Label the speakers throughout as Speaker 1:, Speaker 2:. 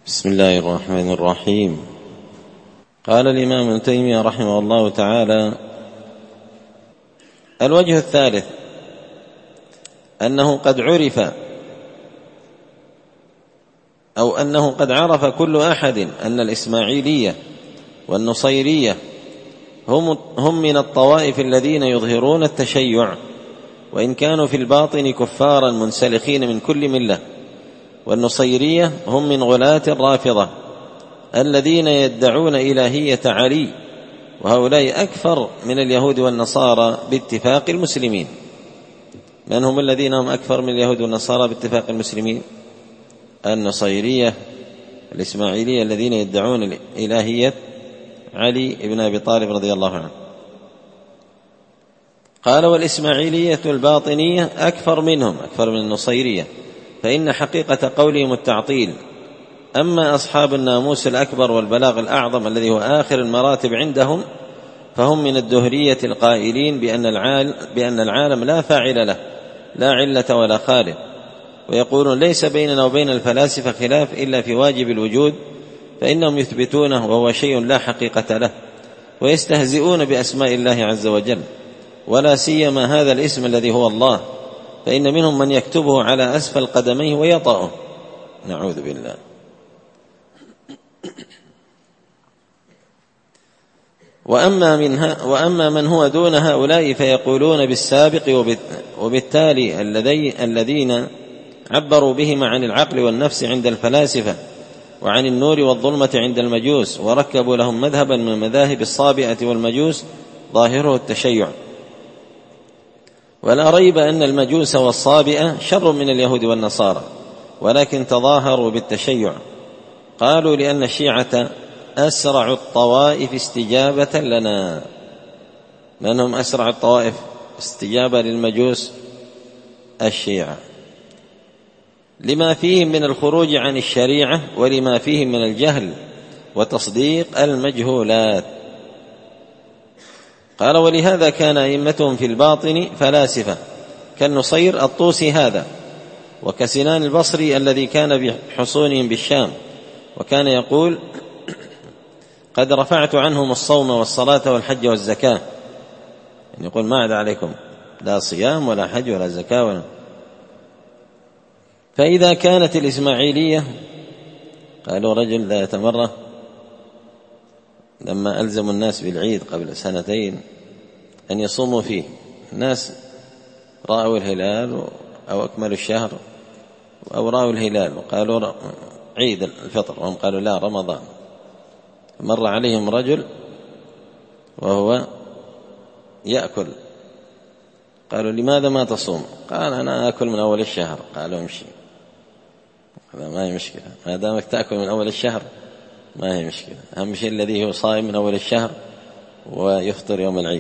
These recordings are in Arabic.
Speaker 1: بسم الله الرحمن الرحيم. قال الإمام ابن تيمية رحمه الله تعالى: الوجه الثالث أنه قد عرف أو أنه قد عرف كل أحد أن الإسماعيلية والنصيرية هم من الطوائف الذين يظهرون التشيع، وإن كانوا في الباطن كفارا منسلخين من كل ملة. والنصيرية هم من غلاة الرافضة الذين يدعون إلهية علي، وهؤلاء أكفر من اليهود والنصارى باتفاق المسلمين. من هم الذين هم أكفر من اليهود والنصارى باتفاق المسلمين؟ النصيرية الإسماعيلية الذين يدعون إلهية علي بن أبي طالب رضي الله عنه. قال: والإسماعيلية الباطنية أكفر منهم، أكفر من النصيرية، فإن حقيقة قولهم التعطيل. أما أصحاب الناموس الأكبر والبلاغ الأعظم الذي هو آخر المراتب عندهم، فهم من الدهرية القائلين بأن العالم لا فاعل له، لا علة ولا خالق، ويقولون: ليس بيننا وبين الفلاسفة خلاف إلا في واجب الوجود، فإنهم يثبتونه وهو شيء لا حقيقة له، ويستهزئون بأسماء الله عز وجل، ولا سيما هذا الاسم الذي هو الله، فإن منهم من يكتبه على أسفل قدميه ويطأه، نعوذ بالله. وأما من هو دون هؤلاء فيقولون بالسابق وبالتالي الذين عبروا بهما عن العقل والنفس عند الفلاسفة، وعن النور والظلمة عند المجوس، وركبوا لهم مذهبا من المذاهب الصابئة والمجوس ظاهره التشيع. ولا ريب أن المجوس والصابئة شر من اليهود والنصارى، ولكن تظاهروا بالتشيع. قالوا: لأن الشيعة أسرع الطوائف استجابة لنا. من هم أسرع الطوائف استجابة للمجوس؟ الشيعة، لما فيهم من الخروج عن الشريعة، ولما فيهم من الجهل وتصديق المجهولات. قال: ولهذا كان أئمتهم في الباطن فلاسفة كالنصير الطوسي هذا، وكسنان البصري الذي كان بحصونهم بالشام، وكان يقول: قد رفعت عنهم الصوم والصلاة والحج والزكاة. يعني يقول: ما عاد عليكم لا صيام ولا حج ولا زكاة فإذا كانت الإسماعيلية، قالوا رجل ذات مرة لما ألزموا الناس بالعيد قبل 2 أن يصوموا فيه، الناس رأوا الهلال أو أكملوا الشهر أو رأوا الهلال وقالوا عيد الفطر، وهم قالوا لا رمضان. مر عليهم رجل وهو يأكل، قالوا: لماذا ما تصوم؟ قال: أنا أكل من أول الشهر. قالوا: امشي، هذا ما هي مشكلة، ما دامك تأكل من أول الشهر ما هي مشكلة، أهم شيء الذي هو صائم من أول الشهر ويفطر يوم العيد.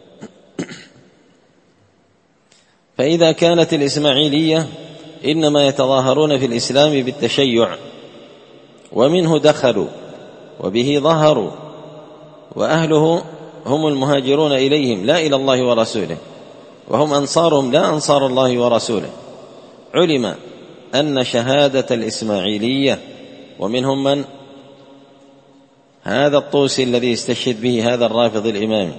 Speaker 1: فإذا كانت الإسماعيلية إنما يتظاهرون في الإسلام بالتشيع، ومنه دخلوا وبه ظهروا، وأهله هم المهاجرون إليهم لا إلى الله ورسوله، وهم أنصارهم لا أنصار الله ورسوله، علم أن شهادة الإسماعيلية، ومنهم من هذا الطوسي الذي استشهد به هذا الرافض الإمامي،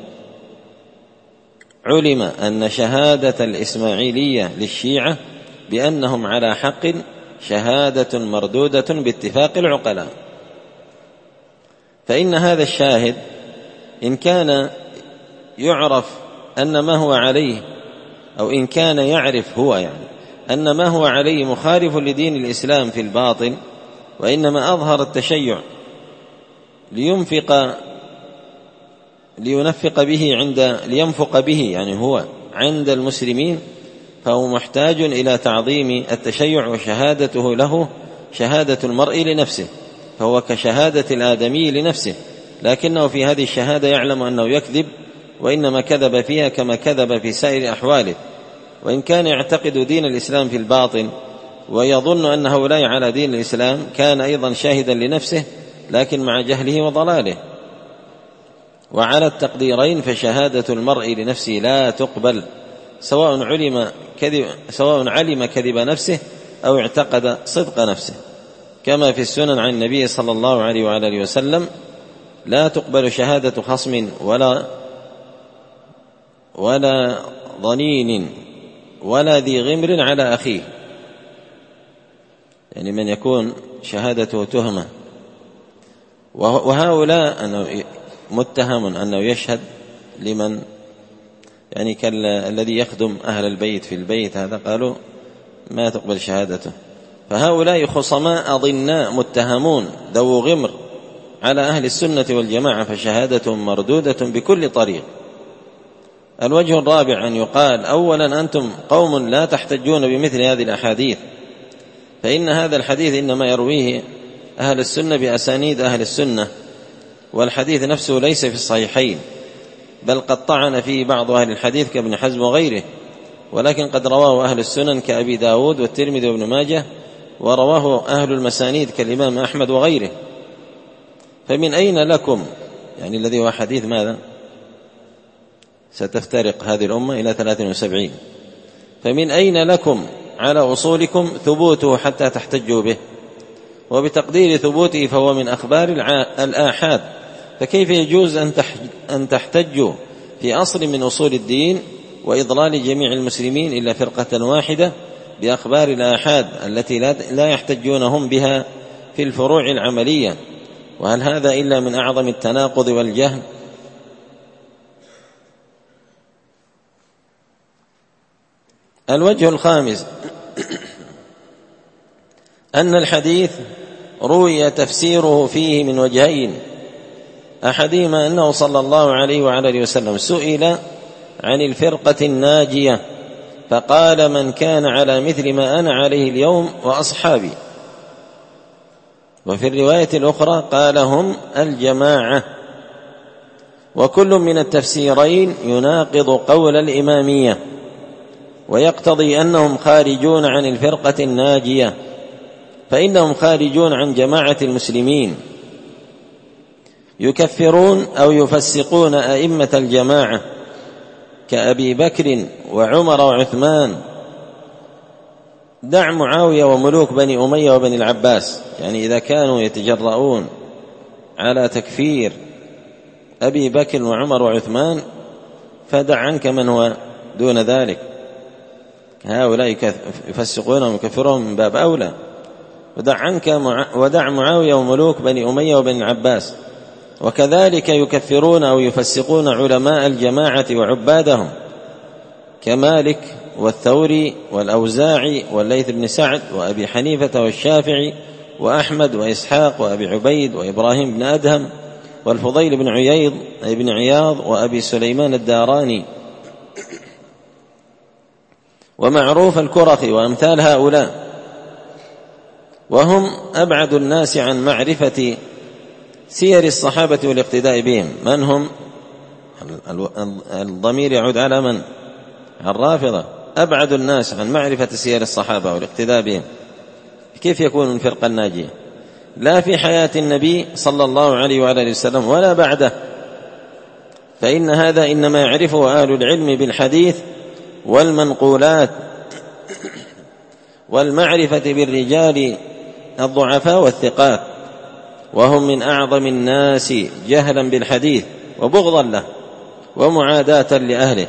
Speaker 1: علم أن شهادة الإسماعيلية للشيعة بأنهم على حق شهادة مردودة باتفاق العقلاء. فإن هذا الشاهد إن كان يعرف أن ما هو عليه، أو إن كان يعرف هو أن ما هو عليه مخالف لدين الإسلام في الباطن، وإنما أظهر التشيع لينفق به هو عند المسلمين، فهو محتاج إلى تعظيم التشيع، وشهادته له شهادة المرء لنفسه، فهو كشهادة الآدمي لنفسه، لكنه في هذه الشهادة يعلم أنه يكذب، وإنما كذب فيها كما كذب في سائر أحواله. وإن كان يعتقد دين الإسلام في الباطن ويظن أن هؤلاء على دين الإسلام، كان أيضا شاهدا لنفسه، لكن مع جهله وضلاله. وعلى التقديرين فشهادة المرء لنفسه لا تقبل، سواء علم كذب نفسه أو اعتقد صدق نفسه. كما في السنن عن النبي صلى الله عليه وعلى آله وسلم: لا تقبل شهادة خصم ولا ضنين ولا ذي غمر على أخيه، يعني من يكون شهادته تهمة، وهؤلاء أنه متهم أنه يشهد لمن يعني الذي يخدم أهل البيت في البيت، هذا قالوا ما تقبل شهادته. فهؤلاء خصماء أضناء متهمون ذو غمر على أهل السنة والجماعة، فشهادتهم مردودة بكل طريق. الوجه الرابع أن يقال: أولا أنتم قوم لا تحتجون بمثل هذه الأحاديث، فإن هذا الحديث إنما يرويه أهل السنة بأسانيد أهل السنة، والحديث نفسه ليس في الصحيحين، بل قد طعن فيه بعض أهل الحديث كابن حزم وغيره، ولكن قد رواه أهل السنن كأبي داود والترمذي وابن ماجه، ورواه أهل المسانيد كالإمام أحمد وغيره. فمن أين لكم، يعني الذي هو حديث ماذا؟ ستفترق هذه الأمة إلى 73. فمن أين لكم على أصولكم ثبوته حتى تحتجوا به؟ وبتقدير ثبوته فهو من أخبار الآحاد، فكيف يجوز أن تحتجوا في أصل من أصول الدين وإضلال جميع المسلمين إلا فرقة واحدة بأخبار الآحاد التي لا يحتجون هم بها في الفروع العملية؟ وهل هذا إلا من أعظم التناقض والجهل؟ الوجه الخامس أن الحديث روي تفسيره فيه من وجهين: أحدهما أنه صلى الله عليه وعلى آله وسلم سئل عن الفرقة الناجية فقال: من كان على مثل ما أنا عليه اليوم وأصحابي. وفي الرواية الأخرى قال: هم الجماعة. وكل من التفسيرين يناقض قول الإمامية، ويقتضي أنهم خارجون عن الفرقة الناجية، فإنهم خارجون عن جماعة المسلمين، يكفرون أو يفسقون أئمة الجماعة كأبي بكر وعمر وعثمان، دع معاوية وملوك بني أمية وبني العباس. يعني إذا كانوا يتجرؤون على تكفير أبي بكر وعمر وعثمان فدع عنك من هو دون ذلك، هؤلاء يفسقونهم ويكفرهم من باب أولى. ودع معاوية وملوك بني أمية وبني العباس. وكذلك يكفرون أو يفسقون علماء الجماعة وعبادهم كمالك والثوري والأوزاعي والليث بن سعد وأبي حنيفة والشافعي وأحمد وإسحاق وأبي عبيد وإبراهيم بن أدهم والفضيل بن عياض وأبي سليمان الداراني ومعروف الكرخي وأمثال هؤلاء، وهم أبعد الناس عن معرفة سير الصحابة والاقتداء بهم. من هم؟ الضمير يعود على من؟ الرافضة. أبعد الناس عن معرفة سير الصحابة والاقتداء بهم، كيف يكون من فرقة ناجية؟ لا في حياة النبي صلى الله عليه وعلى آله وسلم ولا بعده، فإن هذا إنما يعرفه أهل العلم بالحديث والمنقولات والمعرفة بالرجال الضعفاء والثقات، وهم من أعظم الناس جهلا بالحديث وبغضا له ومعاداة لأهله.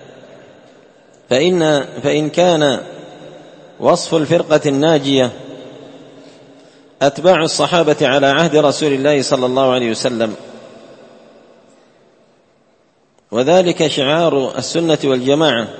Speaker 1: فإن كان وصف الفرقة الناجية أتباع الصحابة على عهد رسول الله صلى الله عليه وسلم، وذلك شعار السنة والجماعة،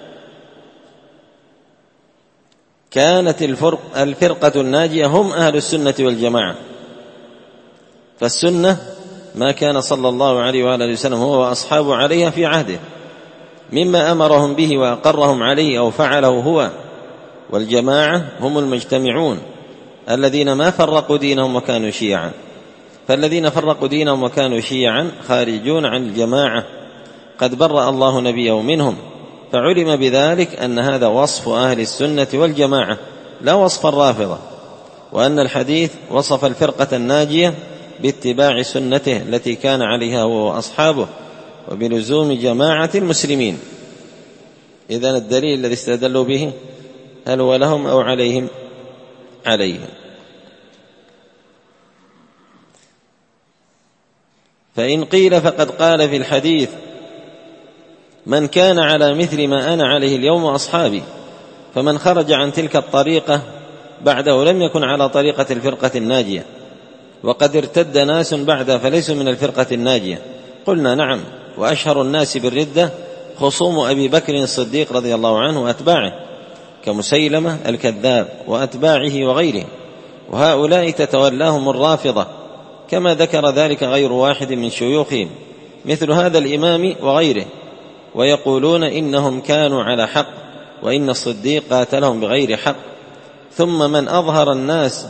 Speaker 1: كانت الفرقة الناجية هم أهل السنة والجماعة. فالسنة ما كان صلى الله عليه وآله وسلم هو وأصحابه عليها في عهده مما أمرهم به وأقرهم عليه أو فعله هو، والجماعة هم المجتمعون الذين ما فرقوا دينهم وكانوا شيعا. فالذين فرقوا دينهم وكانوا شيعا خارجون عن الجماعة، قد برأ الله نبيه منهم، فعلم بذلك أن هذا وصف أهل السنة والجماعة لا وصف الرافضة، وأن الحديث وصف الفرقة الناجية باتباع سنته التي كان عليها هو وأصحابه وبلزوم جماعة المسلمين. إذن الدليل الذي استدلوا به هل هو لهم أو عليهم؟ عليهم. فإن قيل فقد قال في الحديث: من كان على مثل ما أنا عليه اليوم وأصحابي، فمن خرج عن تلك الطريقة بعده لم يكن على طريقة الفرقة الناجية، وقد ارتد ناس بعده فليسوا من الفرقة الناجية. قلنا: نعم، وأشهر الناس بالردة خصوم أبي بكر الصديق رضي الله عنه وأتباعه كمسيلمة الكذاب وأتباعه وغيره، وهؤلاء تتولاهم الرافضة كما ذكر ذلك غير واحد من شيوخهم مثل هذا الإمام وغيره، ويقولون إنهم كانوا على حق وإن الصديق قاتلهم بغير حق. ثم من أظهر الناس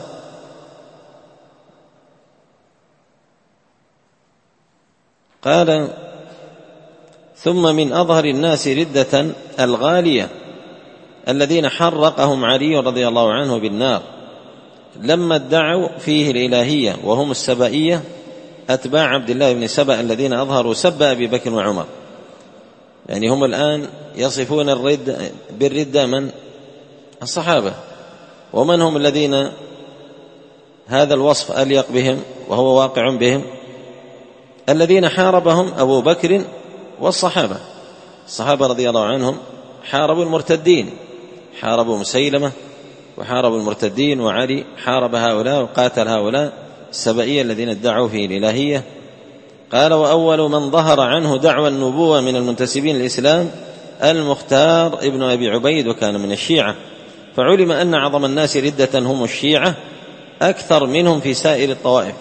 Speaker 1: قال: ثم من أظهر الناس ردة الغالية الذين حرقهم علي رضي الله عنه بالنار لما ادعوا فيه الإلهية، وهم السبائية أتباع عبد الله بن سبأ الذين أظهروا سب أبي بكر وعمر. يعني هم الآن يصفون بالردة من الصحابة، ومن هم الذين هذا الوصف أليق بهم وهو واقع بهم؟ الذين حاربهم أبو بكر والصحابة. الصحابة رضي الله عنهم حاربوا المرتدين، حاربوا مسيلمة وحاربوا المرتدين، وعلي حارب هؤلاء وقاتل هؤلاء السبائية الذين ادعوا فيه الإلهية. قال: وأول من ظهر عنه دعوى النبوة من المنتسبين للإسلام المختار ابن أبي عبيد، وكان من الشيعة، فعلم أن أعظم الناس ردة هم الشيعة أكثر منهم في سائر الطوائف،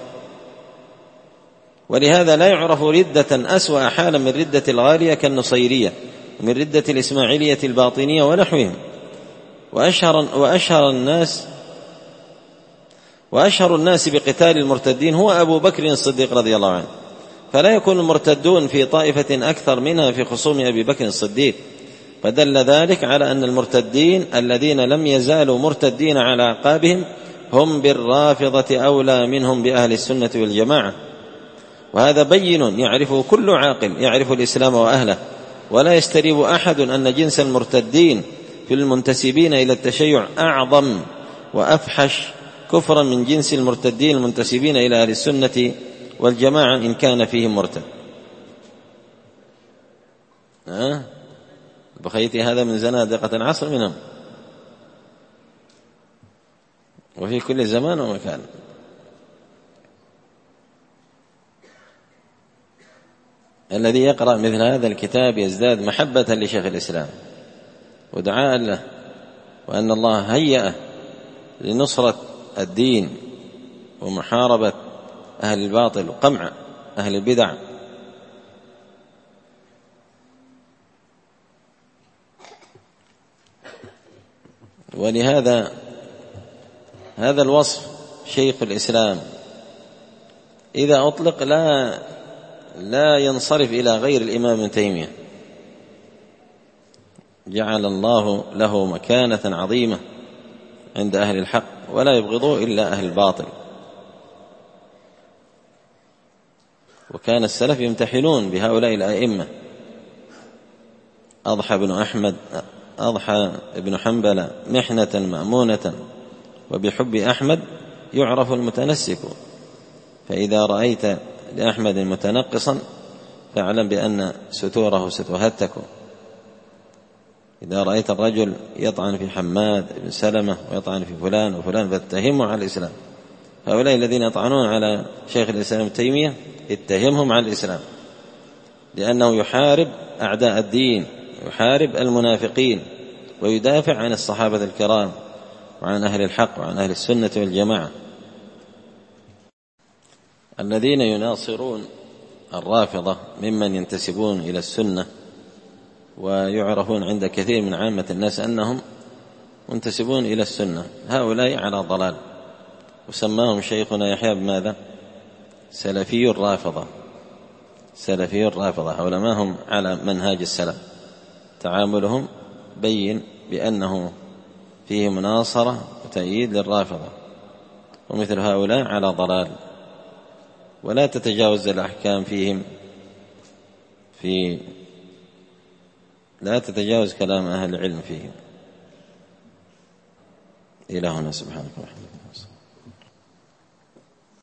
Speaker 1: ولهذا لا يعرف ردة أسوأ حالا من ردة الغالية كالنصيرية ومن ردة الإسماعيلية الباطنية ونحوهم. وأشهر الناس بقتال المرتدين هو أبو بكر الصديق رضي الله عنه، فلا يكون المرتدون في طائفة أكثر منها في خصوم أبي بكر الصديق، فدل ذلك على أن المرتدين الذين لم يزالوا مرتدين على أعقابهم هم بالرافضة أولى منهم بأهل السنة والجماعة، وهذا بين يعرفه كل عاقل يعرف الإسلام وأهله، ولا يستريب أحد أن جنس المرتدين في المنتسبين إلى التشيع أعظم وأفحش كفرا من جنس المرتدين المنتسبين إلى أهل السنة والجماعة إن كان فيهم مرتد. بخيتي هذا من زنادقة العصر منهم، وفي كل زمان ومكان. الذي يقرأ مثل هذا الكتاب يزداد محبة لشيخ الإسلام ودعاء له، وأن الله هيأه لنصرة الدين ومحاربة أهل الباطل وقمع أهل البدع. ولهذا هذا الوصف شيخ الإسلام إذا أطلق لا ينصرف إلى غير الإمام ابن تيمية، جعل الله له مكانة عظيمة عند أهل الحق ولا يبغضه إلا أهل الباطل. وكان السلف يمتحنون بهؤلاء الأئمة. أضحى ابن حنبل محنة مأمونة، وبحب أحمد يعرف المتنسك، فإذا رأيت لأحمد متنقصا فاعلم بأن ستوره ستهتك. إذا رأيت الرجل يطعن في حماد بن سلمة ويطعن في فلان وفلان فاتهمه على الإسلام. هؤلاء الذين يطعنون على شيخ الإسلام ابن تيمية اتهمهم على الإسلام، لأنه يحارب أعداء الدين، يحارب المنافقين، ويدافع عن الصحابة الكرام وعن أهل الحق وعن أهل السنة والجماعة. الذين يناصرون الرافضة ممن ينتسبون إلى السنة ويعرفون عند كثير من عامة الناس أنهم منتسبون إلى السنة، هؤلاء على ضلال، وسماهم شيخنا يحيى بماذا؟ سلفي الرافضة. سلفي الرافضة، هؤلاء ما هم على منهاج السلف، تعاملهم بين بأنه فيه مناصرة وتأييد للرافضة، ومثل هؤلاء على ضلال، ولا تتجاوز الأحكام فيهم لا تتجاوز كلام أهل العلم فيهم. إلهنا سبحانه وتعالى.